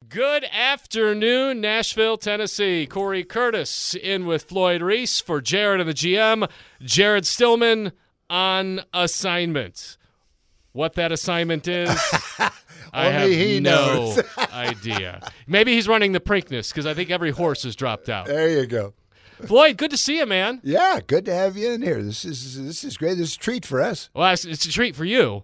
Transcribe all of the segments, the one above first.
Good afternoon, Nashville, Tennessee. Corey Curtis in with Floyd Reese for Jared and the GM. Jared Stillman on assignment. What that assignment is, I have no idea. Maybe he's running the Preakness because I think every horse has dropped out. There you go. Floyd, good to see you, man. Yeah, good to have you in here. This is great. This is a treat for us. Well, it's a treat for you.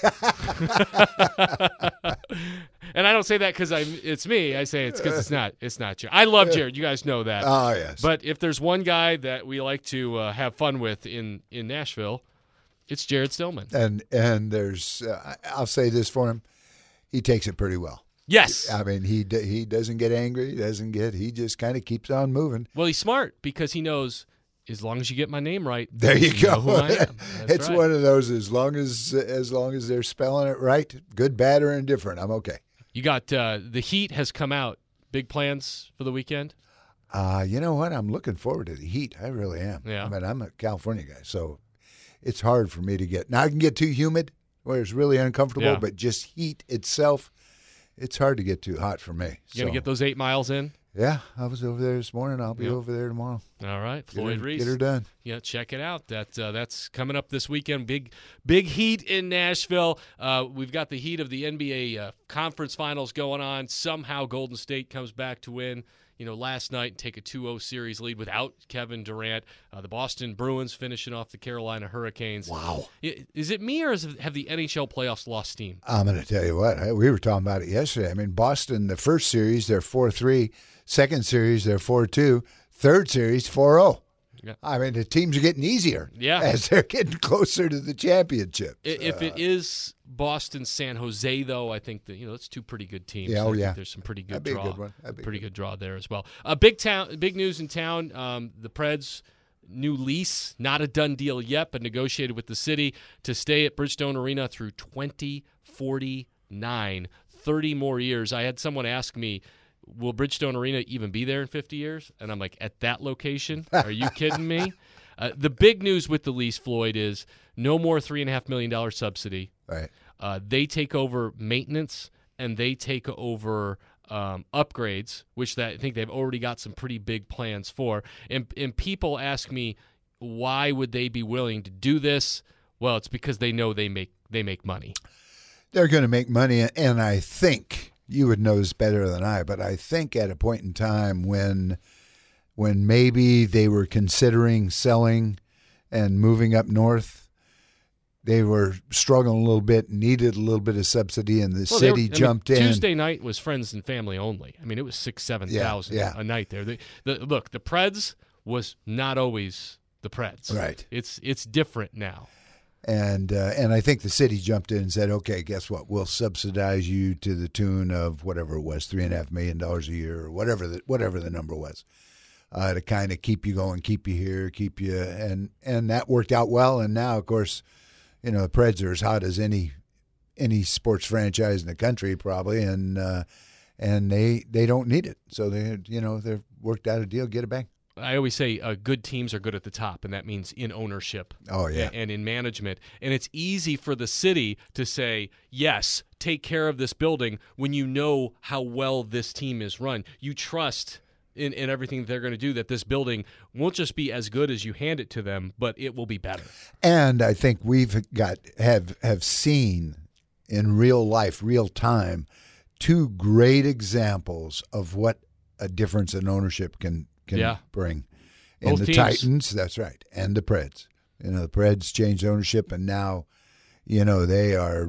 And I don't say that because it's me. I say it's because it's not you. I love Jared. You guys know that. Oh, yes. But if there's one guy that we like to have fun with in Nashville, it's Jared Stillman. And there's I'll say this for him, he takes it pretty well. Yes. I mean, he doesn't get angry. He just kind of keeps on moving. Well, he's smart because he knows as long as you get my name right, there you go. Know who I am. It's right. one of those as long as they're spelling it right, good, bad, or indifferent, I'm okay. You got the Heat has come out. Big plans for the weekend? You know what? I'm looking forward to the Heat. I really am. Yeah. I mean, I'm a California guy, so it's hard for me to get. Now, I can get too humid where it's really uncomfortable, Yeah. but just heat itself, it's hard to get too hot for me. You going to get those 8 miles in? Yeah, I was over there this morning. I'll be over there tomorrow. All right, Floyd Reese. Get her done. Yeah, check it out. That's coming up this weekend. Big heat in Nashville. We've got the heat of the NBA conference finals going on. Somehow Golden State comes back to win. Last night and take a 2-0 series lead without Kevin Durant. The Boston Bruins finishing off the Carolina Hurricanes. Wow. Is it me or have the NHL playoffs lost steam? I'm going to tell you what. We were talking about it yesterday. I mean, Boston, the first series, they're 4-3. Second series, they're 4-2. Third series, 4-0. Yeah. I mean, the teams are getting easier as they're getting closer to the championship. If it is Boston, San Jose, though, I think that that's two pretty good teams. Yeah, There's some pretty good That'd draw. Be a good one. Pretty good draw there as well. Big news in town. The Preds' new lease, not a done deal yet, but negotiated with the city to stay at Bridgestone Arena through 2049, 30 more years. I had someone ask me, will Bridgestone Arena even be there in 50 years? And I'm like, at that location? Are you kidding me? The big news with the lease, Floyd, is no more $3.5 million subsidy. Right. They take over maintenance and they take over upgrades, which I think they've already got some pretty big plans for. And people ask me, why would they be willing to do this? Well, it's because they know they make money. They're going to make money, and I think you would know this better than I, but I think at a point in time when maybe they were considering selling and moving up north, they were struggling a little bit, needed a little bit of subsidy, and the city jumped in. Tuesday night was friends and family only. I mean, it was 6,000-7,000 a night there. Look, the Preds was not always the Preds. Right. It's different now. And I think the city jumped in and said, okay, guess what? We'll subsidize you to the tune of whatever it was, $3.5 million a year or whatever the number was, to kind of keep you going, keep you here, keep you. And that worked out well. And now, of course, the Preds are as hot as any sports franchise in the country probably. And they don't need it. So they've worked out a deal, get it back. I always say good teams are good at the top, and that means in ownership and in management. And it's easy for the city to say, yes, take care of this building when you know how well this team is run. You trust in everything they're going to do that this building won't just be as good as you hand it to them, but it will be better. And I think have seen in real life, real time, two great examples of what a difference in ownership can bring. And both the teams. Titans, that's right, and the Preds. The Preds changed ownership, and now, they are,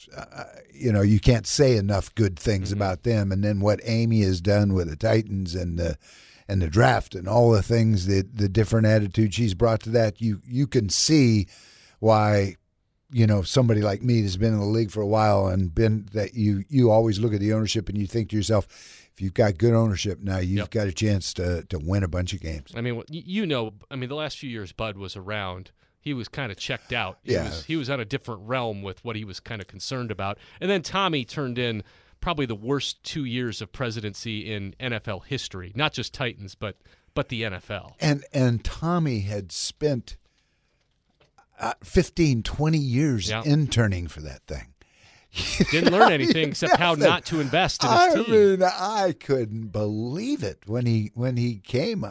you can't say enough good things about them. And then what Amy has done with the Titans and the draft and all the things, the different attitude she's brought to that, you can see why, somebody like me that's been in the league for a while and been that you always look at the ownership and you think to yourself, if you've got good ownership now, you've got a chance to win a bunch of games. I mean, the last few years Bud was around, he was kind of checked out. He was on a different realm with what he was kind of concerned about. And then Tommy turned in probably the worst 2 years of presidency in NFL history, not just Titans, but the NFL. And Tommy had spent 15, 20 years interning for that thing. Didn't learn anything except how not to invest in his team. I mean, I couldn't believe it when he came.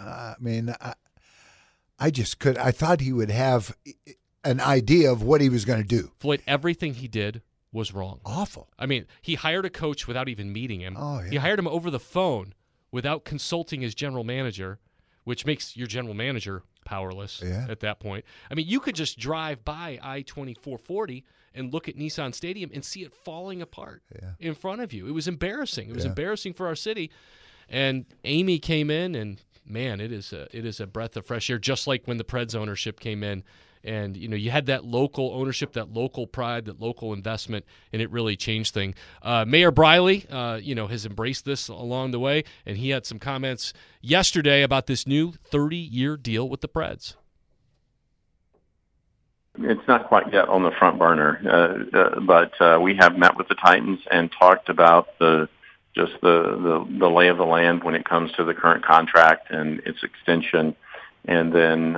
I just could. I thought he would have an idea of what he was going to do. Floyd, everything he did was wrong. Awful. I mean, he hired a coach without even meeting him. Oh, yeah. He hired him over the phone without consulting his general manager, which makes your general manager powerless at that point. I mean, you could just drive by I-2440 and look at Nissan Stadium and see it falling apart in front of you. It was embarrassing. It was embarrassing for our city. And Amy came in, and man, it is a breath of fresh air, just like when the Preds ownership came in. And, you had that local ownership, that local pride, that local investment, and it really changed things. Mayor Briley, has embraced this along the way, and he had some comments yesterday about this new 30-year deal with the Preds. It's not quite yet on the front burner, but we have met with the Titans and talked about the lay of the land when it comes to the current contract and its extension, and then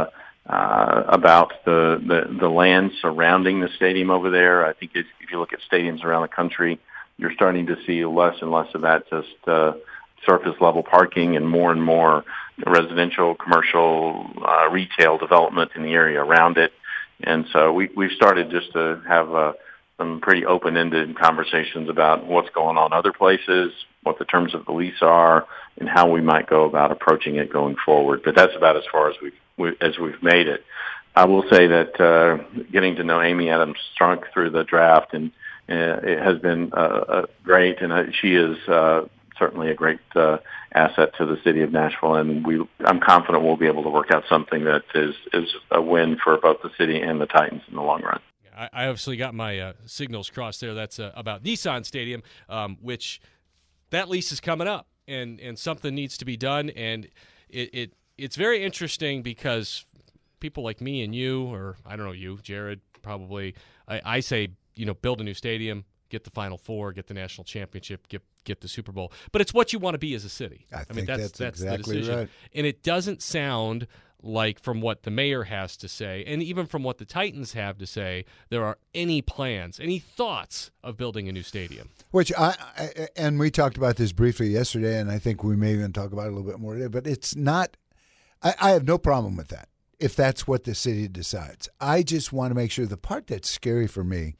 about the land surrounding the stadium over there. I think if you look at stadiums around the country, you're starting to see less and less of that just surface level parking and more residential, commercial, retail development in the area around it. And so we've started just to have some pretty open-ended conversations about what's going on other places, what the terms of the lease are, and how we might go about approaching it going forward. But that's about as far as we've made it. I will say that getting to know Amy Adams-Strunk through the draft, and it has been great, and she is certainly a great asset to the city of Nashville, and I'm confident we'll be able to work out something that is a win for both the city and the Titans in the long run. I obviously got my signals crossed there. That's about Nissan Stadium, which that lease is coming up, and something needs to be done. And it's very interesting because people like me and you, or I don't know you, Jared, probably, I say, build a new stadium, get the Final Four, get the national championship, get the Super Bowl. But it's what you want to be as a city. I mean, that's exactly the decision. Right. And it doesn't sound like, from what the mayor has to say, and even from what the Titans have to say, there are any plans, any thoughts of building a new stadium. Which and we talked about this briefly yesterday, and I think we may even talk about it a little bit more today, but it's not, I have no problem with that if that's what the city decides. I just want to make sure, the part that's scary for me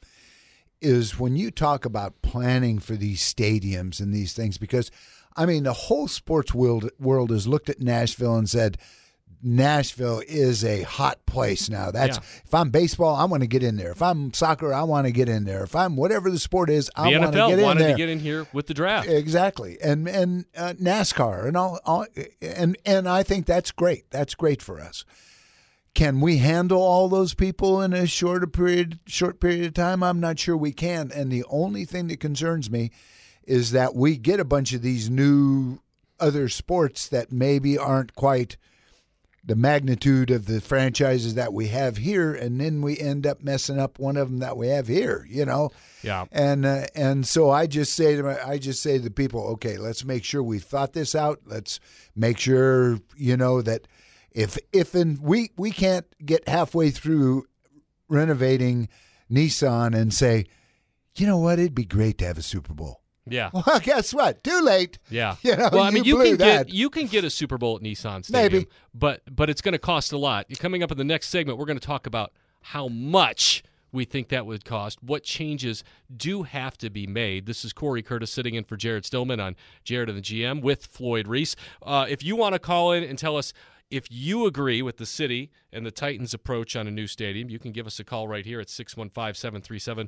is when you talk about planning for these stadiums and these things, because, I mean, the whole sports world has looked at Nashville and said, Nashville is a hot place now. If I'm baseball, I want to get in there. If I'm soccer, I want to get in there. If I'm whatever the sport is, I want to get in there. The NFL wanted to get in here with the draft. Exactly. And NASCAR and all and I think that's great. That's great for us. Can we handle all those people in a short period of time? I'm not sure we can. And the only thing that concerns me is that we get a bunch of these new other sports that maybe aren't quite the magnitude of the franchises that we have here, and then we end up messing up one of them that we have here, Yeah. And so I just say to the people, okay, let's make sure we've thought this out. Let's make sure that if we can't get halfway through renovating Nissan and say, you know what, it'd be great to have a Super Bowl. Yeah. Well, guess what? Too late. Yeah. Well, I mean, you can get a Super Bowl at Nissan Stadium, maybe, but it's going to cost a lot. Coming up in the next segment, we're going to talk about how much we think that would cost, what changes do have to be made. This is Corey Curtis sitting in for Jared Stillman on Jared and the GM with Floyd Reese. If you want to call in and tell us if you agree with the city and the Titans' approach on a new stadium, you can give us a call right here at 615-737-1025,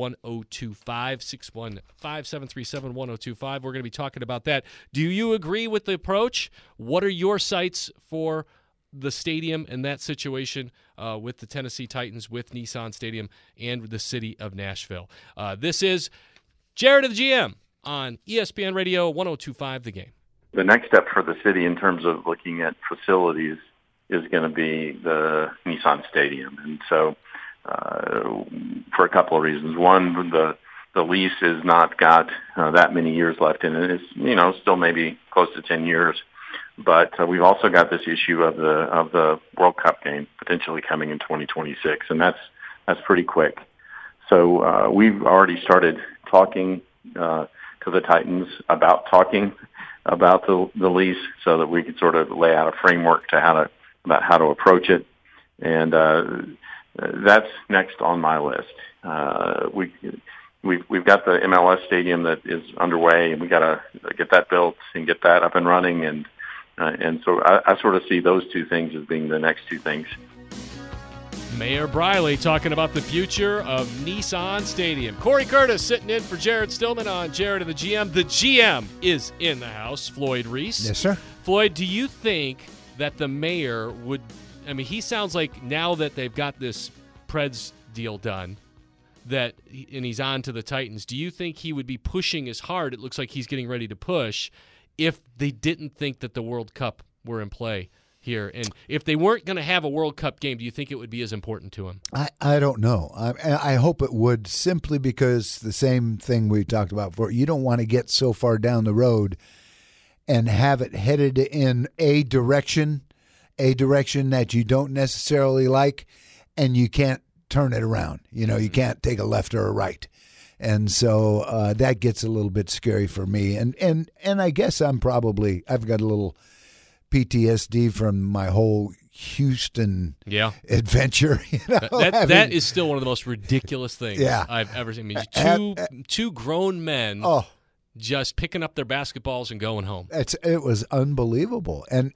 615-737-1025. We're going to be talking about that. Do you agree with the approach? What are your sights for the stadium and that situation with the Tennessee Titans, with Nissan Stadium, and the city of Nashville? This is Jared of the GM on ESPN Radio 102.5 The Game. The next step for the city in terms of looking at facilities is going to be the Nissan Stadium. And so for a couple of reasons. One, the lease has not got that many years left in it. It's, still maybe close to 10 years. But we've also got this issue of the World Cup game potentially coming in 2026, and that's pretty quick. So we've already started talking to the Titans about talking about the lease, so that we could sort of lay out a framework to how to approach it, and that's next on my list. We've got the MLS stadium that is underway, and we got to get that built and get that up and running, and so I sort of see those two things as being the next two things. Mayor Briley talking about the future of Nissan Stadium. Corey Curtis sitting in for Jared Stillman on Jared and the GM. The GM is in the house, Floyd Reese. Yes, sir. Floyd, do you think that the mayor would – I mean, he sounds like now that they've got this Preds deal done and he's on to the Titans, do you think he would be pushing as hard, it looks like he's getting ready to push, if they didn't think that the World Cup were in play here? And if they weren't going to have a World Cup game, do you think it would be as important to him? I don't know. I hope it would, simply because the same thing we talked about before. You don't want to get so far down the road and have it headed in a direction that you don't necessarily like, and you can't turn it around. You can't take a left or a right. And so that gets a little bit scary for me. And I guess I've got a little PTSD from my whole Houston adventure. That is still one of the most ridiculous things I've ever seen. I mean, two grown men just picking up their basketballs and going home. It was unbelievable. And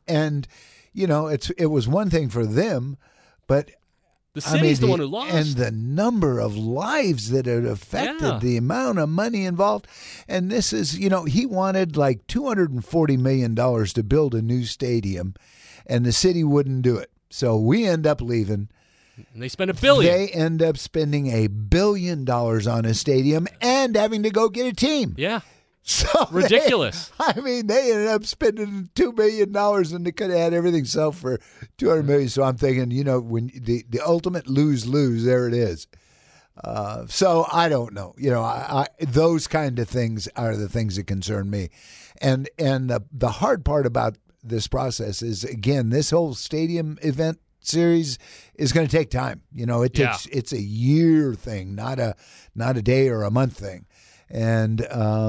it was one thing for them, but the city's the one who lost. And the number of lives that it affected, the amount of money involved. And this is, he wanted like $240 million to build a new stadium, and the city wouldn't do it. So we end up leaving. And they spend $1 billion. They end up spending $1 billion on a stadium and having to go get a team. Yeah. So ridiculous. They ended up spending $2 million, and they could have had everything sell for $200 million. So I'm thinking, when the ultimate lose, there it is. So I don't know. Those kind of things are the things that concern me. And the hard part about this process is, again, this whole stadium event series is going to take time. It's a year thing, not a day or a month thing. And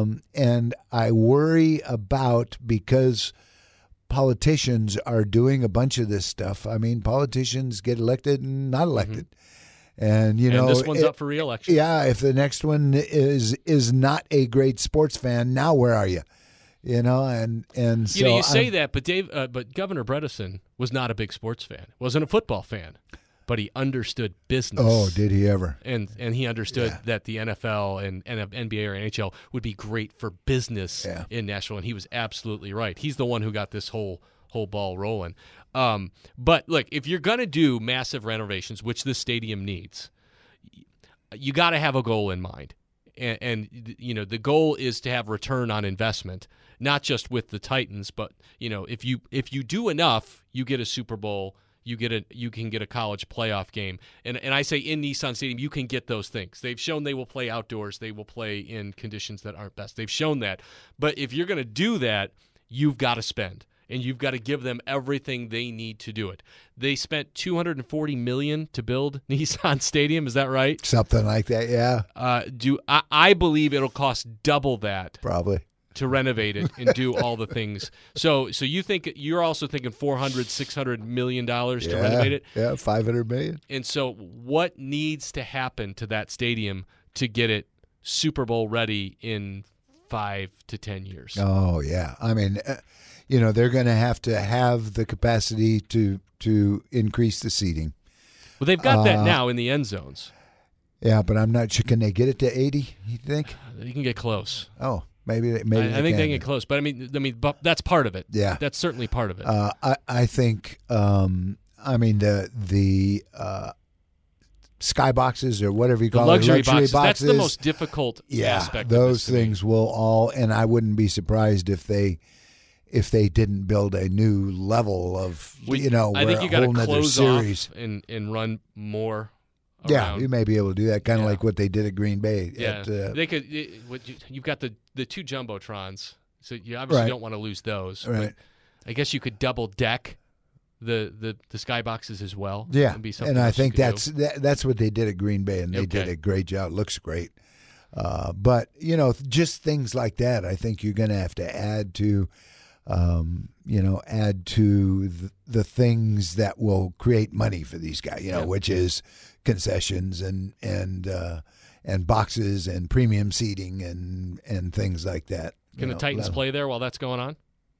I worry about, because politicians are doing a bunch of this stuff. I mean, politicians get elected and not elected. And and this one's up for re-election. Yeah, if the next one is not a great sports fan, now where are you? And so you say that, but Governor Bredesen was not a big sports fan. Wasn't a football fan. But he understood business. Oh, did he ever? And he understood that the NFL and NBA or NHL would be great for business in Nashville, and he was absolutely right. He's the one who got this whole ball rolling. But look, if you're going to do massive renovations, which this stadium needs, you got to have a goal in mind. And the goal is to have return on investment, not just with the Titans, but if you do enough, you get a Super Bowl. You can get a college playoff game. And I say in Nissan Stadium, you can get those things. They've shown they will play outdoors. They will play in conditions that aren't best. They've shown that. But if you're going to do that, you've got to spend. And you've got to give them everything they need to do it. They spent $240 million to build Nissan Stadium. Is that right? Something like that, yeah. I believe it'll cost double that. Probably. To renovate it and do all the things. So you think you're also thinking $400-600 million to renovate it? Yeah, $500 million. And so what needs to happen to that stadium to get it Super Bowl ready in 5 to 10 years? Oh yeah, I mean, they're going to have the capacity to increase the seating. Well, they've got that now in the end zones. Yeah, but I'm not sure. Can they get it to 80? You think? You can get close. Oh. Maybe I think they can get close, but I mean, but that's part of it. Yeah, that's certainly part of it. I think, the skyboxes or whatever you call it, luxury boxes. That's the most difficult aspect. Those things will all, and I wouldn't be surprised if they didn't build a new level of, I think you got to close series. Off and run more. Yeah, you may be able to do that, kind of like what they did at Green Bay. Yeah, they could. You've got the two jumbotrons, so you obviously don't want to lose those. Right. But I guess you could double deck the skyboxes as well. Yeah, and I think that's what they did at Green Bay, and they did a great job. It looks great. But, just things like that, I think you're going to have to add to, the things that will create money for these guys, which is concessions and boxes and premium seating and things like that. Can the Titans play there while that's going on?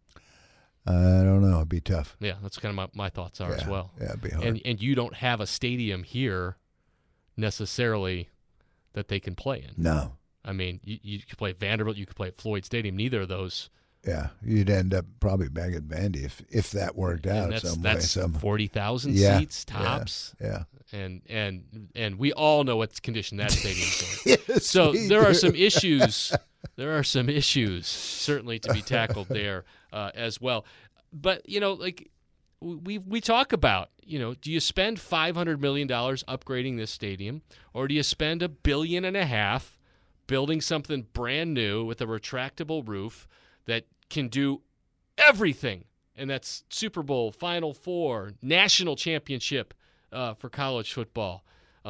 I don't know. It'd be tough. Yeah, that's kind of my thoughts are as well. Yeah, it'd be hard. And you don't have a stadium here necessarily that they can play in. No. I mean, you could play at Vanderbilt, you could play at Floyd Stadium. Neither of those. Yeah, you'd end up probably back at Vandy if that worked out some way. That's 40,000 seats tops. Yeah. And we all know what condition that stadium's in. Yes, so there are some issues. There are some issues certainly to be tackled there as well. But we talk about, do you spend $500 million upgrading this stadium, or do you spend $1.5 billion building something brand new with a retractable roof that can do everything? And that's Super Bowl, Final Four, national championship for college football.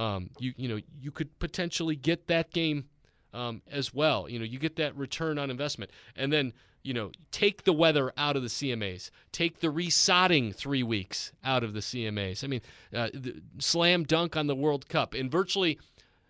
You could potentially get that game as well. You get that return on investment, and then take the weather out of the CMAs, take the resodding 3 weeks out of the CMAs. I mean, slam dunk on the World Cup, and virtually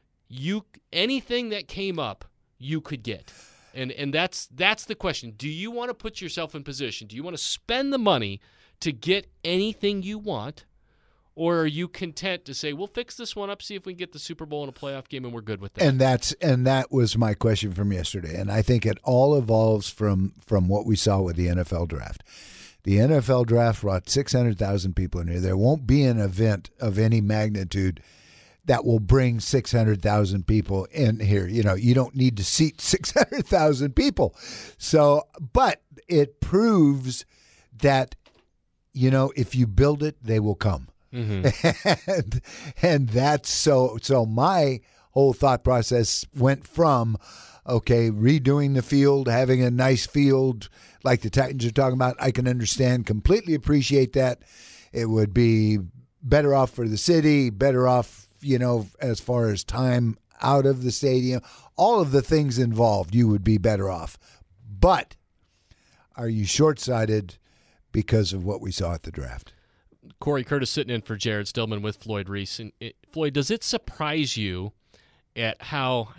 anything that came up, you could get. And that's the question. Do you want to put yourself in position? Do you want to spend the money to get anything you want? Or are you content to say, we'll fix this one up, see if we can get the Super Bowl in a playoff game, and we're good with that? And that was my question from yesterday. And I think it all evolves from what we saw with the NFL draft. The NFL draft brought 600,000 people in here. There won't be an event of any magnitude that will bring 600,000 people in here. You don't need to seat 600,000 people. So, but it proves that, if you build it, they will come. Mm-hmm. and that's so my whole thought process went from, redoing the field, having a nice field like the Titans are talking about. I can understand, completely appreciate that. It would be better off for the city, better off, as far as time out of the stadium, all of the things involved, you would be better off. But are you short-sighted because of what we saw at the draft? Corey Curtis sitting in for Jared Stillman with Floyd Reese. And Floyd, does it surprise you at how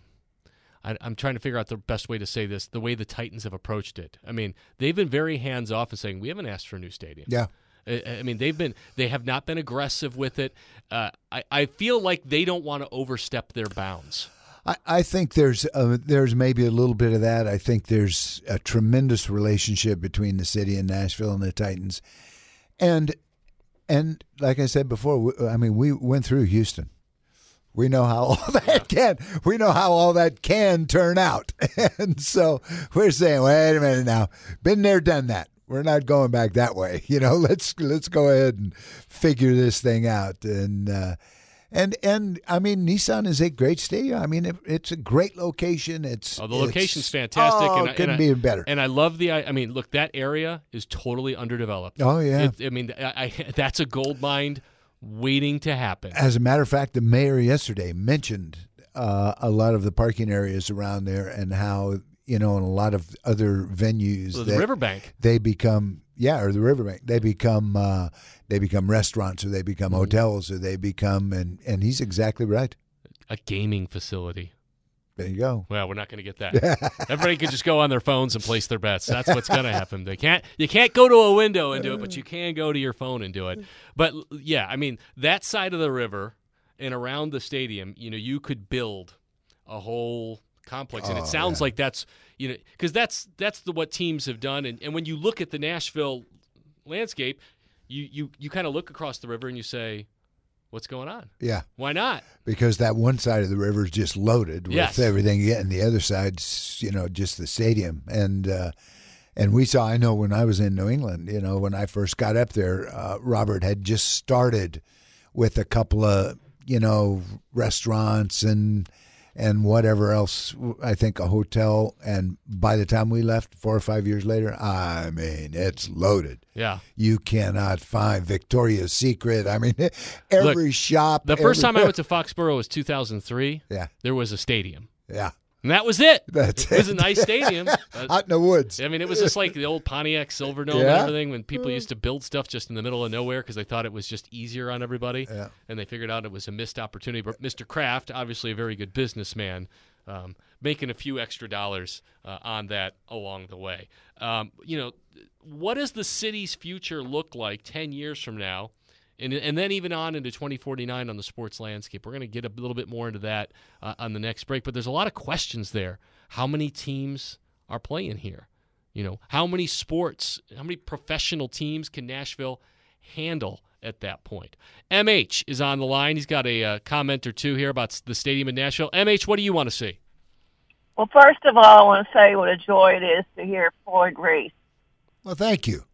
I'm trying to figure out the best way to say this, the way the Titans have approached it? I mean, they've been very hands-off and saying, we haven't asked for a new stadium. Yeah. I mean, they have not been aggressive with it. I feel like they don't want to overstep their bounds. I think there's maybe a little bit of that. I think there's a tremendous relationship between the city and Nashville and the Titans. And like I said before, we went through Houston. We know how all that can turn out. And so we're saying, wait a minute now, been there, done that. We're not going back that way. Let's go ahead and figure this thing out. And I mean, Nissan is a great stadium. I mean, it's a great location. The location's fantastic. It couldn't be better. And I love look, that area is totally underdeveloped. Oh, yeah. That's a gold mine waiting to happen. As a matter of fact, the mayor yesterday mentioned a lot of the parking areas around there and how, in a lot of other venues, the riverbank, they become or the riverbank, they become restaurants, or they become hotels, or they become and he's exactly right. A gaming facility. There you go. Well, we're not going to get that. Everybody can just go on their phones and place their bets. That's what's going to happen. You can't go to a window and do it, but you can go to your phone and do it. But yeah, I mean, that side of the river and around the stadium, you could build a whole complex, and it sounds like that's because that's what teams have done. And when you look at the Nashville landscape, you kind of look across the river and you say, what's going on? Yeah, why not? Because that one side of the river is just loaded with everything, and the other side's just the stadium. And we saw, I know when I was in New England, when I first got up there, Robert had just started with a couple of restaurants and and whatever else, I think a hotel. And by the time we left 4 or 5 years later, I mean, it's loaded. Yeah. You cannot find Victoria's Secret. I mean, every shop. The first time I went to Foxborough was 2003. Yeah. There was a stadium. Yeah. And that was it. It was a nice stadium. Out in the woods. I mean, it was just like the old Pontiac Silverdome and everything when people used to build stuff just in the middle of nowhere because they thought it was just easier on everybody. Yeah. And they figured out it was a missed opportunity. But Mr. Kraft, obviously a very good businessman, making a few extra dollars on that along the way. What does the city's future look like 10 years from now? And then even on into 2049 on the sports landscape. We're going to get a little bit more into that on the next break. But there's a lot of questions there. How many teams are playing here? How many professional teams can Nashville handle at that point? MH is on the line. He's got a comment or two here about the stadium in Nashville. MH, what do you want to see? Well, first of all, I want to say what a joy it is to hear Floyd Reese. Well, thank you.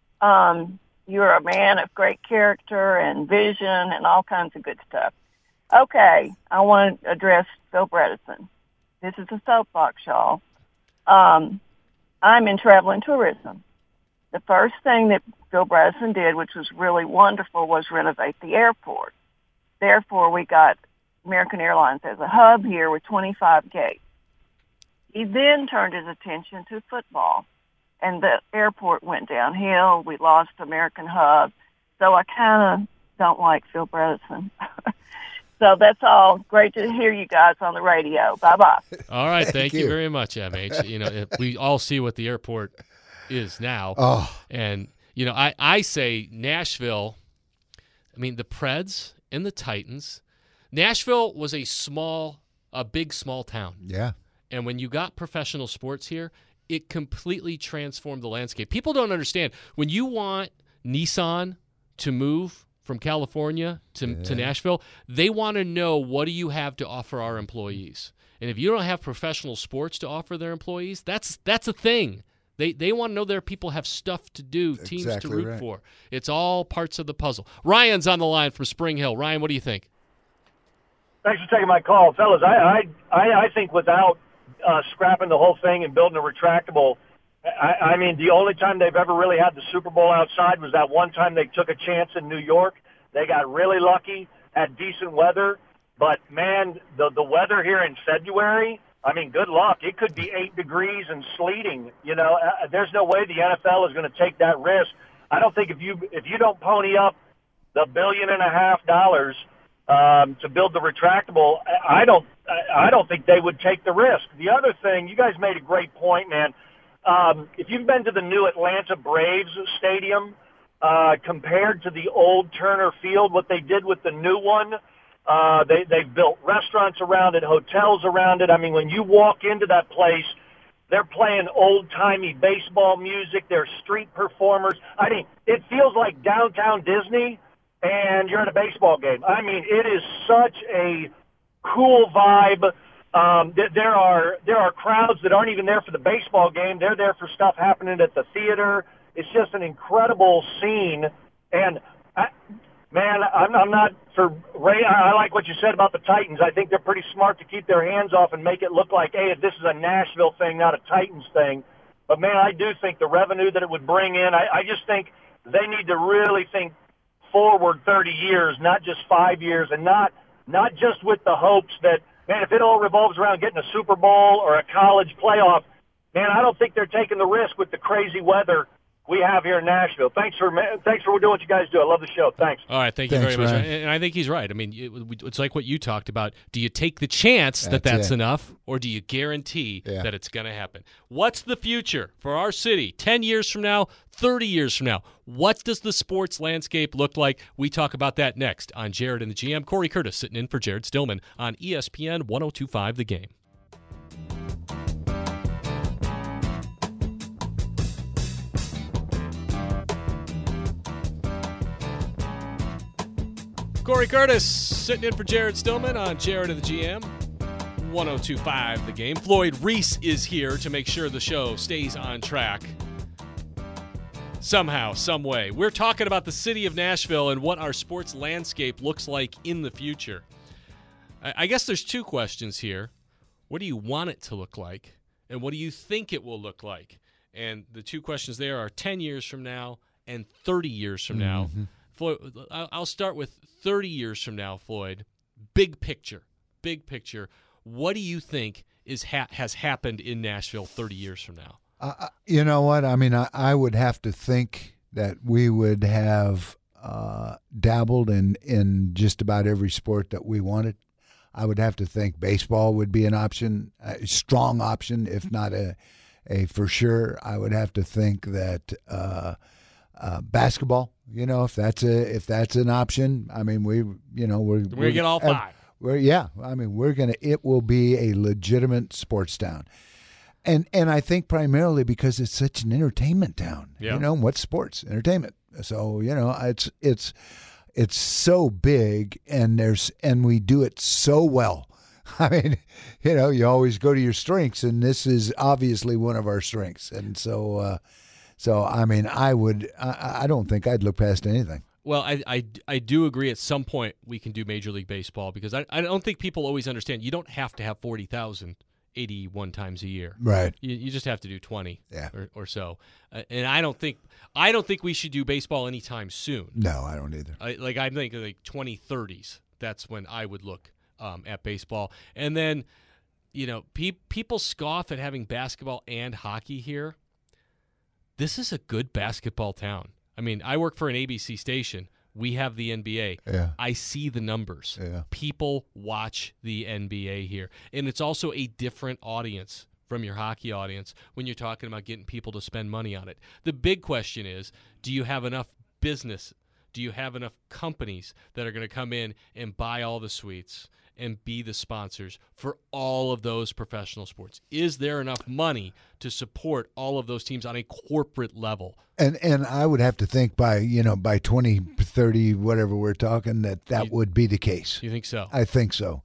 You're a man of great character and vision and all kinds of good stuff. Okay, I want to address Phil Bredesen. This is a soapbox, y'all. I'm in travel and tourism. The first thing that Phil Bredesen did, which was really wonderful, was renovate the airport. Therefore, we got American Airlines as a hub here with 25 gates. He then turned his attention to football. And the airport went downhill. We lost American Hub. So I kind of don't like Phil Bredesen. So that's all. Great to hear you guys on the radio. Bye-bye. All right. Thank you very much, MH. We all see what the airport is now. Oh. And, I say Nashville, the Preds and the Titans. Nashville was a big, small town. Yeah. And when you got professional sports here, it completely transformed the landscape. People don't understand. When you want Nissan to move from California to Nashville, they want to know, what do you have to offer our employees? And if you don't have professional sports to offer their employees, that's a thing. They want to know their people have stuff to do, teams to root for. It's all parts of the puzzle. Ryan's on the line from Spring Hill. Ryan, what do you think? Thanks for taking my call, fellas. I think without scrapping the whole thing and building a retractable, the only time they've ever really had the Super Bowl outside was that one time they took a chance in New York. They got really lucky, had decent weather, but, man, the weather here in February, good luck. It could be 8 degrees and sleeting. There's no way the NFL is going to take that risk. I don't think if you don't pony up the $1.5 billion to build the retractable, I don't think they would take the risk. The other thing, you guys made a great point, man. If you've been to the new Atlanta Braves stadium, compared to the old Turner Field, what they did with the new one, they've built restaurants around it, hotels around it. When you walk into that place, they're playing old-timey baseball music. There's street performers. It feels like downtown Disney, and you're at a baseball game. It is such a cool vibe. There are crowds that aren't even there for the baseball game. They're there for stuff happening at the theater. It's just an incredible scene. And, I'm not for Ray. I like what you said about the Titans. I think they're pretty smart to keep their hands off and make it look like, hey, this is a Nashville thing, not a Titans thing. But, man, I do think the revenue that it would bring in, I just think they need to really think forward 30 years, not just 5 years, and not just with the hopes that, man, if it all revolves around getting a Super Bowl or a college playoff, man, I don't think they're taking the risk with the crazy weather we have here in Nashville. Thanks for doing what you guys do. I love the show. Thanks. All right, thanks you very much. And I think he's right. It's like what you talked about. Do you take the chance that's enough, or do you guarantee that it's going to happen? What's the future for our city 10 years from now, 30 years from now? What does the sports landscape look like? We talk about that next on Jared and the GM. Corey Curtis sitting in for Jared Stillman on ESPN 102.5 The Game. Corey Curtis sitting in for Jared Stillman on Jared and the GM, 102.5 The Game. Floyd Reese is here to make sure the show stays on track somehow, some way. We're talking about the city of Nashville and what our sports landscape looks like in the future. I guess there's two questions here. What do you want it to look like? And what do you think it will look like? And the two questions there are 10 years from now and 30 years from now. Floyd, I'll start with 30 years from now, Floyd. Big picture. What do you think has happened in Nashville 30 years from now? You know what? I mean, I would have to think that we would have dabbled in just about every sport that we wanted. I would have to think baseball would be an option, a strong option, if not a for sure. I would have to think that basketball, if that's an option. I mean, we're gonna get all five. It will be a legitimate sports town. And I think primarily because it's such an entertainment town. Yeah. What's sports? Entertainment. So, it's so big and we do it so well. I mean, you always go to your strengths, and this is obviously one of our strengths. And so I mean, I don't think I'd look past anything. Well, I do agree at some point we can do Major League Baseball, because I don't think people always understand. You don't have to have 40,000 81 times a year. Right. You just have to do 20 yeah. or so. And I don't think we should do baseball anytime soon. No, I don't either. I think like 2030s. That's when I would look at baseball. And then, people scoff at having basketball and hockey here. This is a good basketball town. I mean, I work for an ABC station. We have the NBA. Yeah. I see the numbers. Yeah. People watch the NBA here. And it's also a different audience from your hockey audience when you're talking about getting people to spend money on it. The big question is, do you have enough business? Do you have enough companies that are going to come in and buy all the suites and be the sponsors for all of those professional sports? Is there enough money to support all of those teams on a corporate level? And I would have to think by 2030, whatever we're talking, that would be the case. You think so? I think so.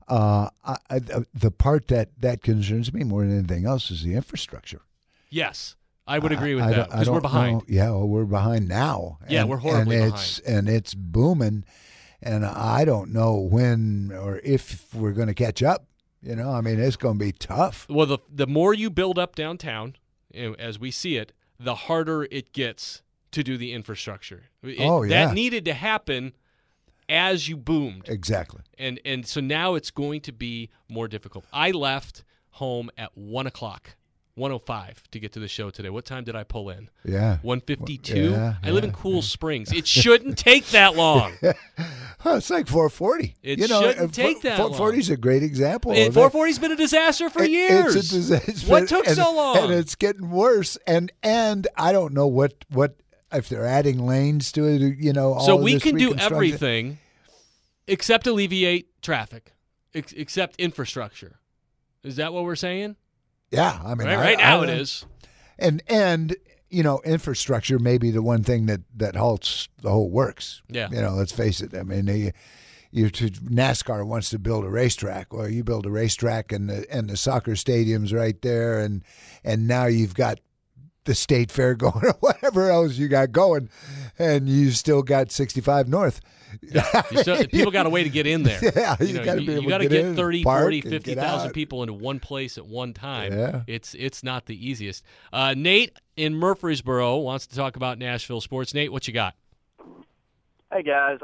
The part that concerns me more than anything else is the infrastructure. Yes, I would agree with that, because we're behind. We're behind now. We're horribly behind. And it's booming, and I don't know when or if we're going to catch up. I mean, it's going to be tough. Well, the more you build up downtown, as we see it, the harder it gets to do the infrastructure. That needed to happen as you boomed. Exactly. And so now it's going to be more difficult. I left home at 1 o'clock. 1:05 to get to the show today. What time did I pull in? Yeah. 1:52? Yeah, I live in Cool Springs. It shouldn't take that long. It's like 4:40. It shouldn't take that long. 4:40 is a great example. 4:40's been a disaster for years. It's a disaster. What took so long? And it's getting worse. And I don't know what if they're adding lanes to it, So we can do everything except alleviate traffic, except infrastructure. Is that what we're saying? Yeah, I mean, right now it is. And infrastructure may be the one thing that halts the whole works. Yeah. Let's face it. I mean, NASCAR wants to build a racetrack. Well, you build a racetrack and the soccer stadium's right there, and now you've got the State Fair going or whatever else you got going, and you still got 65 North. Yeah, people got a way to get in there. Yeah, you got to get 30, 40, 50,000 people into one place at one time. Yeah. It's not the easiest. Nate in Murfreesboro wants to talk about Nashville sports. Nate, what you got? Hey, guys.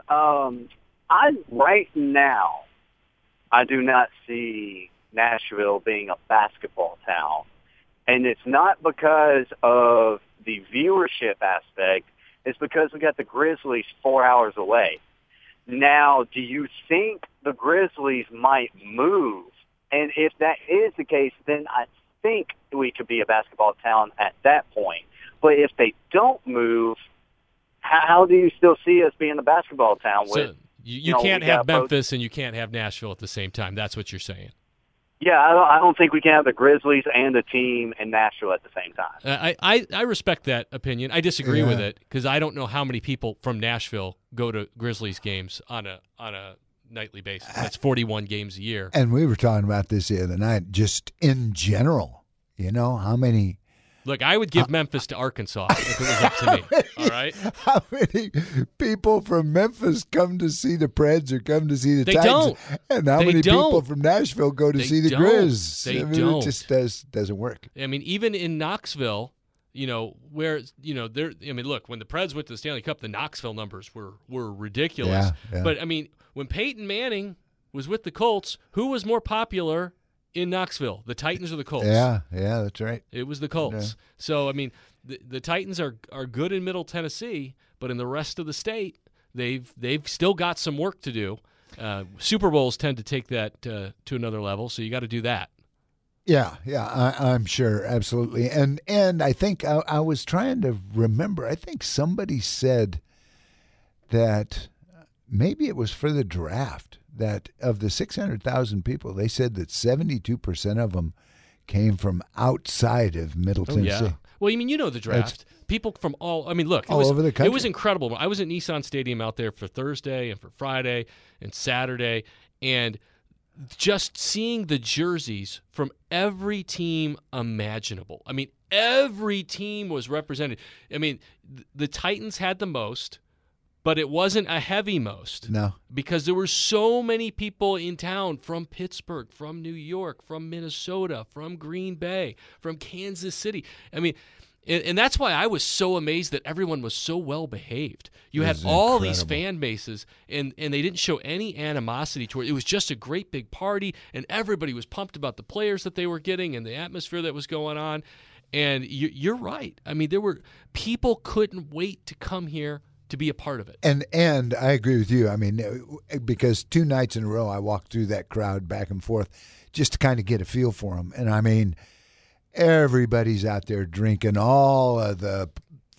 Right now, I do not see Nashville being a basketball town. And it's not because of the viewership aspect. It's because we got the Grizzlies 4 hours away. Now, do you think the Grizzlies might move? And if that is the case, then I think we could be a basketball town at that point. But if they don't move, how do you still see us being a basketball town? So you can't have Memphis and you can't have Nashville at the same time. That's what you're saying. Yeah, I don't think we can have the Grizzlies and the team in Nashville at the same time. I respect that opinion. I disagree with it because I don't know how many people from Nashville go to Grizzlies games on a nightly basis. That's 41 games a year. And we were talking about this the other night, just in general. How many Look, I would give Memphis to Arkansas if it was up to me. All right. How many people from Memphis come to see the Preds or come to see the Titans? Don't. And how many people from Nashville go to see the Grizz? They don't. It just doesn't work. I mean, even in Knoxville, where they're. I mean, look, when the Preds went to the Stanley Cup, the Knoxville numbers were ridiculous. Yeah. But I mean, when Peyton Manning was with the Colts, who was more popular in Knoxville, the Titans or the Colts? Yeah, that's right. It was the Colts. Yeah. So, I mean, the Titans are good in Middle Tennessee, but in the rest of the state, they've still got some work to do. Super Bowls tend to take that to another level, so you got to do that. Yeah, I'm sure, absolutely. And I think I was trying to remember, I think somebody said that maybe it was for the draft, that of the 600,000 people, they said that 72% of them came from outside of Middle Tennessee. Yeah. Well, I mean, the draft. People from look, all over the country. It was incredible. I was at Nissan Stadium out there for Thursday and for Friday and Saturday, and just seeing the jerseys from every team imaginable. I mean, every team was represented. I mean, the Titans had the most, but it wasn't a heavy most. No. Because there were so many people in town from Pittsburgh, from New York, from Minnesota, from Green Bay, from Kansas City. I mean, and that's why I was so amazed that everyone was so well behaved. You had all these fan bases, and they didn't show any animosity toward it. It was just a great big party, and everybody was pumped about the players that they were getting and the atmosphere that was going on. And you're right. I mean, people couldn't wait to come here to be a part of it. And I agree with you. I mean, because 2 nights in a row I walked through that crowd back and forth just to kind of get a feel for them. And I mean, everybody's out there drinking. All of the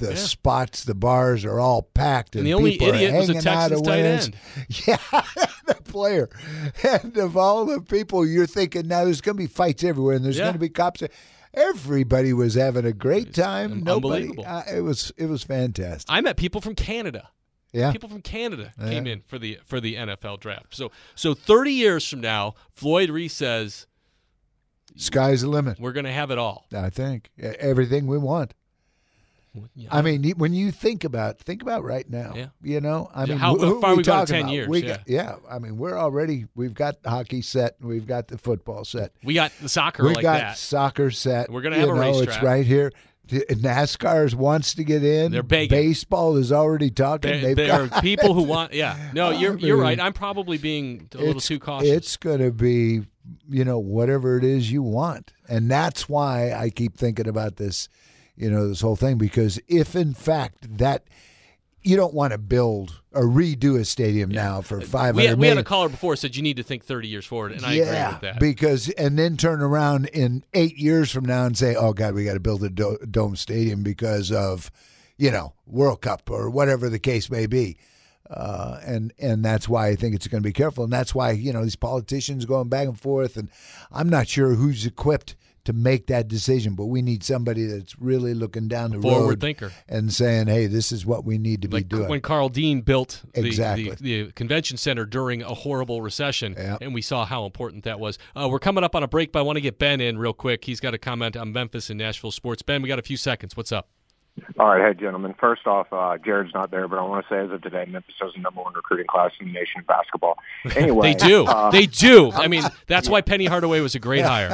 spots, the bars are all packed, and the only people idiot are was a hanging out Texas of tight winds. end. Yeah, the player. And of all the people, you're thinking now there's going to be fights everywhere, and there's going to be cops. Everybody was having a great time. Nobody. It was fantastic. I met people from Canada. Yeah, people from Canada came in for the NFL draft. So 30 years from now, Floyd Reese says, "Sky's the limit. We're going to have it all." I think everything we want. Yeah. I mean, when you think about right now, I mean, how far we got in 10 years? I mean, we've got hockey set, and we've got the football set. We got the soccer we got soccer set. We're going to have a racetrack. It's right here. NASCAR wants to get in. They're begging. Baseball is already talking. There are people who want. Yeah, no, you're right. I'm probably being a little too cautious. It's going to be, whatever it is you want, and that's why I keep thinking about this. This whole thing, because if in fact that you don't want to build or redo a stadium now for $500 million. We had a caller before said you need to think 30 years forward, and I agree with that. And then turn around in 8 years from now and say, oh, God, we got to build a dome stadium because of, World Cup or whatever the case may be. And that's why I think it's going to be careful. And that's why, these politicians going back and forth. And I'm not sure who's equipped to make that decision, but we need somebody that's really looking down the road, forward thinker, and saying, "Hey, this is what we need to be doing." When Carl Dean built the convention center during a horrible recession, and we saw how important that was. We're coming up on a break, but I want to get Ben in real quick. He's got a comment on Memphis and Nashville sports. Ben, we got a few seconds. What's up? All right, hey, gentlemen. First off, Jared's not there, but I want to say as of today, Memphis has the #1 recruiting class in the nation in basketball. Anyway, they do. I mean, that's why Penny Hardaway was a great hire.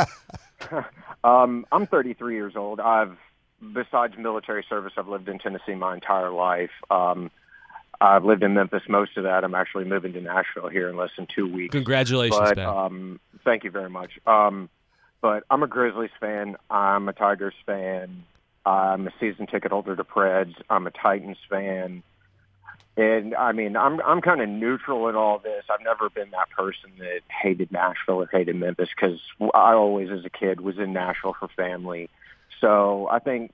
I'm 33 years old. Besides military service, I've lived in Tennessee my entire life. I've lived in Memphis most of that. I'm actually moving to Nashville here in less than 2 weeks. Congratulations, Ben. Thank you very much. But I'm a Grizzlies fan. I'm a Tigers fan. I'm a season ticket holder to Preds. I'm a Titans fan. And, I mean, I'm kind of neutral in all this. I've never been that person that hated Nashville or hated Memphis because I always, as a kid, was in Nashville for family. So I think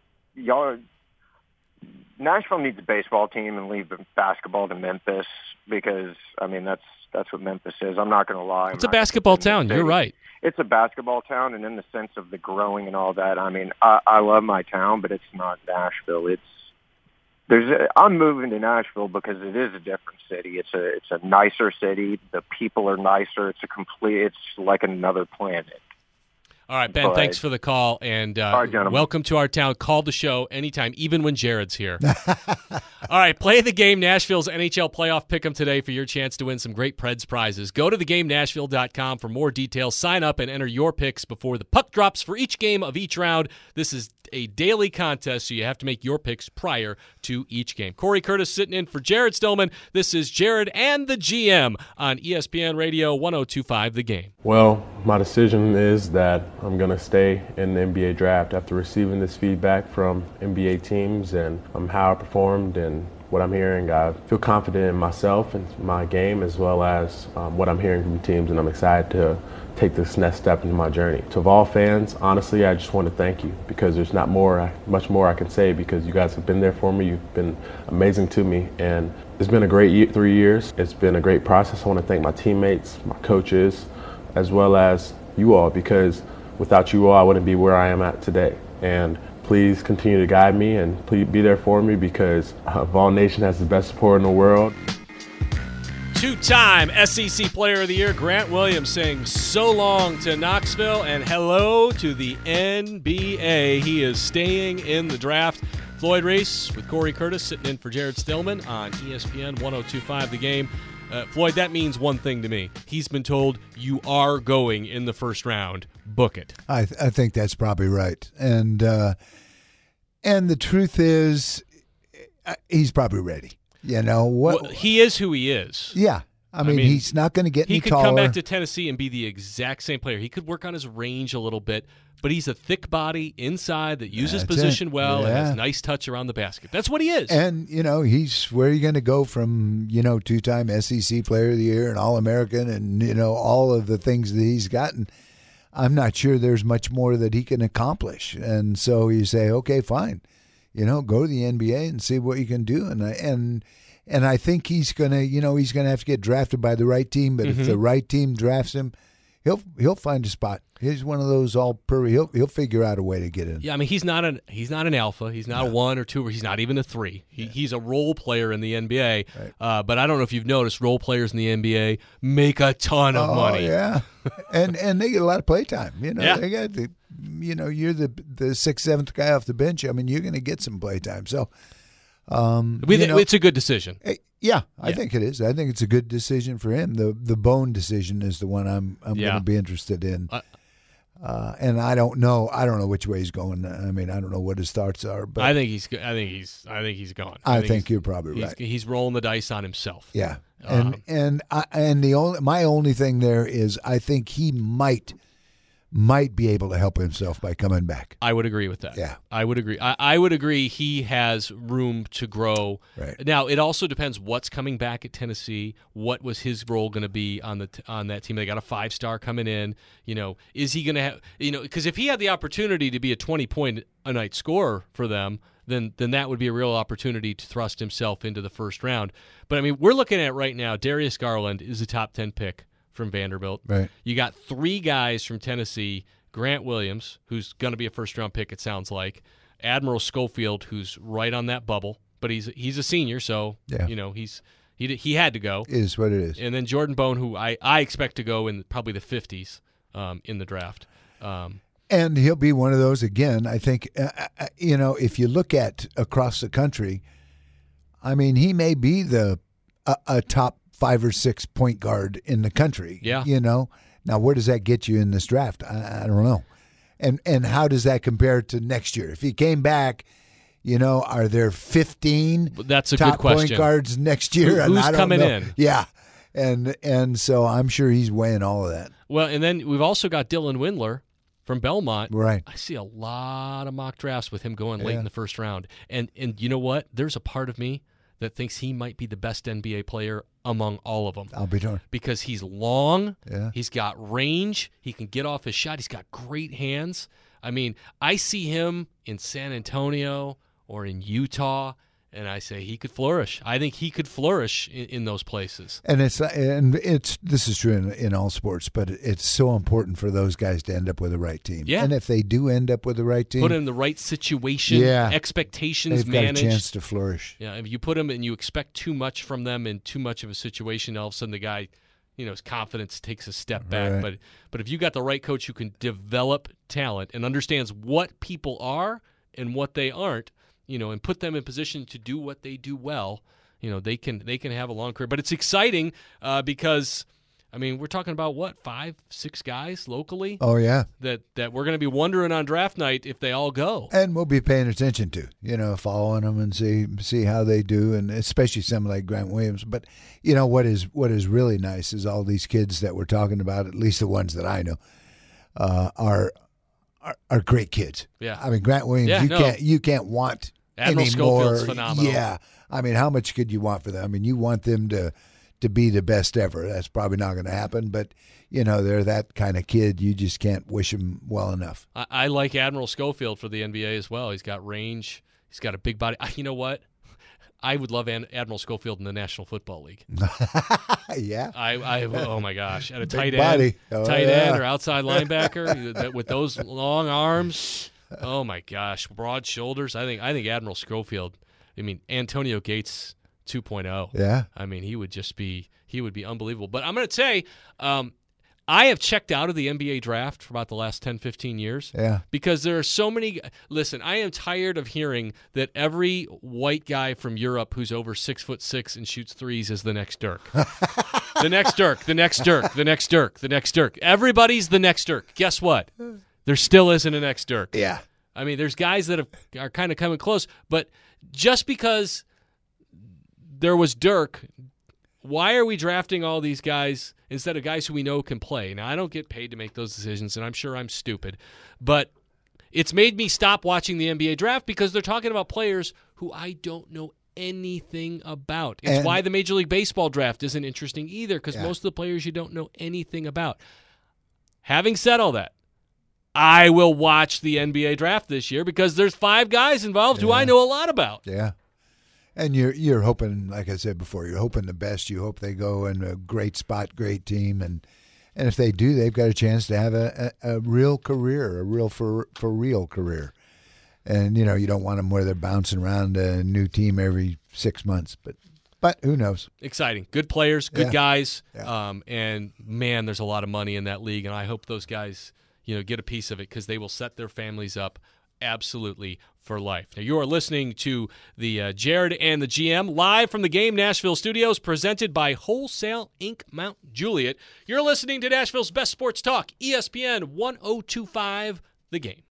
Nashville needs a baseball team and leave basketball to Memphis because, I mean, that's what Memphis is. I'm not going to lie. It's a basketball town. You're right. It's a basketball town, and in the sense of the growing and all that, I mean, I love my town, but it's not Nashville. I'm moving to Nashville because it is a different city. It's a nicer city. The people are nicer. It's like another planet. All right, Ben, thanks for the call, and welcome to our town. Call the show anytime, even when Jared's here. All right, play the game, Nashville's NHL playoff pick'em today for your chance to win some great Preds prizes. Go to thegamenashville.com for more details. Sign up and enter your picks before the puck drops for each game of each round. This is a daily contest, so you have to make your picks prior to each game. Corey Curtis sitting in for Jared Stillman. This is Jared and the GM on ESPN Radio 102.5 The Game. Well, my decision is that I'm going to stay in the NBA draft after receiving this feedback from NBA teams and how I performed and what I'm hearing. I feel confident in myself and my game, as well as what I'm hearing from teams, and I'm excited to take this next step in my journey. To all fans, honestly, I just want to thank you, because there's not much more I can say, because you guys have been there for me. You've been amazing to me, and it's been a great 3 years. It's been a great process. I want to thank my teammates, my coaches, as well as you all, because without you all, I wouldn't be where I am at today. And please continue to guide me, and please be there for me, because Vol Nation has the best support in the world. Two-time SEC Player of the Year, Grant Williams, saying so long to Knoxville and hello to the NBA. He is staying in the draft. Floyd Reese with Corey Curtis sitting in for Jared Stillman on ESPN 102.5 The Game. Floyd, that means one thing to me. He's been told you are going in the first round. Book it. I think that's probably right. And the truth is, he's probably ready. You know what? Well, he is who he is. Yeah. I mean he's not going to get any taller. He could come back to Tennessee and be the exact same player. He could work on his range a little bit, but he's a thick body inside that uses position well and has nice touch around the basket. That's what he is. And, he's where are you going to go from, two-time SEC Player of the Year and All-American and, all of the things that he's gotten. I'm not sure there's much more that he can accomplish. And so you say, okay, fine. Go to the NBA and see what you can do. And I think he's gonna, he's gonna have to get drafted by the right team. But if the right team drafts him, he'll find a spot. He's one of those he'll figure out a way to get in. Yeah, I mean he's not an alpha. He's not a 1 or 2, or he's not even a 3. He's a role player in the NBA. Right. But I don't know if you've noticed, role players in the NBA make a ton of money. Yeah, and they get a lot of play time. They got the. You're the 6th, 7th guy off the bench. I mean, you're going to get some play time. So, it's a good decision. I think it is. I think it's a good decision for him. The Bone decision is the one I'm going to be interested in. And I don't know which way he's going. I mean, I don't know what his thoughts are. But I think he's gone. I think you're probably right. He's rolling the dice on himself. Yeah, my only thing there is I think he might be able to help himself by coming back. I would agree with that. Yeah. I would agree. I would agree he has room to grow. Right. Now, it also depends what's coming back at Tennessee. What was his role going to be on that team? They got a 5-star coming in. Is he going to have – because if he had the opportunity to be a 20-point-a-night scorer for them, then that would be a real opportunity to thrust himself into the first round. But, I mean, we're looking at right now, Darius Garland is a top 10 pick from Vanderbilt. Right. You got 3 guys from Tennessee, Grant Williams, who's going to be a first-round pick, it sounds like, Admiral Schofield, who's right on that bubble, but he's a senior, so he had to go. It is what it is. And then Jordan Bone, who I expect to go in probably the 50s in the draft. And he'll be one of those, again, I think, if you look at across the country, I mean, he may be a top 5 or 6 point guard in the country. Yeah. Now where does that get you in this draft? I don't know. And how does that compare to next year? If he came back, are there 15 That's a top good question. point guards next year? Who's coming in? Yeah. And so I'm sure he's weighing all of that. Well, and then we've also got Dylan Windler from Belmont. Right. I see a lot of mock drafts with him going late in the first round. And you know what? There's a part of me that thinks he might be the best NBA player among all of them. I'll be darned. Because he's long, he's got range, he can get off his shot, he's got great hands. I mean, I see him in San Antonio or in Utah, and I say he could flourish. I think he could flourish in those places. And this is true in all sports, but it's so important for those guys to end up with the right team. Yeah. And if they do end up with the right team, put in the right situation, expectations they've managed. Got a chance to flourish. Yeah, if you put them and you expect too much from them in too much of a situation, all of a sudden the guy his confidence takes a step back. Right. But if you got the right coach who can develop talent and understands what people are and what they aren't, and put them in position to do what they do well, they can have a long career. But it's exciting because, we're talking about 5-6 guys locally. Oh yeah, that we're going to be wondering on draft night if they all go, and we'll be paying attention to, following them and see how they do, and especially someone like Grant Williams. But what is really nice is all these kids that we're talking about, at least the ones that I know, are great kids. Yeah, Grant Williams, you can't want Admiral any more. Schofield's phenomenal. Yeah, how much could you want for them? You want them to be the best ever. That's probably not going to happen, but they're that kind of kid. You just can't wish them well enough. I like Admiral Schofield for the NBA as well. He's got range. He's got a big body. You know what? I would love Admiral Schofield in the National Football League. Yeah. Oh my gosh, at a tight end, end or outside linebacker with those long arms. Oh my gosh, broad shoulders. I think Admiral Schofield. Antonio Gates 2.0. Yeah. He would be unbelievable. But I'm going to say, I have checked out of the NBA draft for about the last 10, 15 years. Yeah. Because there are so many. Listen, I am tired of hearing that every white guy from Europe who's over 6'6" and shoots threes is the next Dirk. The next Dirk, the next Dirk, the next Dirk, the next Dirk. Everybody's the next Dirk. Guess what? There still isn't a next Dirk. Yeah. There's guys that are kind of coming close, but just because there was Dirk, why are we drafting all these guys instead of guys who we know can play? Now, I don't get paid to make those decisions, and I'm sure I'm stupid, but it's made me stop watching the NBA draft because they're talking about players who I don't know anything about. It's why the Major League Baseball draft isn't interesting either, because most of the players you don't know anything about. Having said all that, I will watch the NBA draft this year because there's 5 guys involved who I know a lot about. Yeah. And you're hoping, like I said before, you're hoping the best. You hope they go in a great spot, great team, and if they do, they've got a chance to have a real career, a real for real career. And you don't want them where they're bouncing around a new team every 6 months, but who knows? Exciting, good players, good guys, yeah. And man, there's a lot of money in that league, and I hope those guys get a piece of it because they will set their families up absolutely for life. Now, you are listening to the Jared and the GM live from the Game Nashville studios, presented by Wholesale Inc. Mount Juliet. You're listening to Nashville's best sports talk, ESPN 102.5 The Game.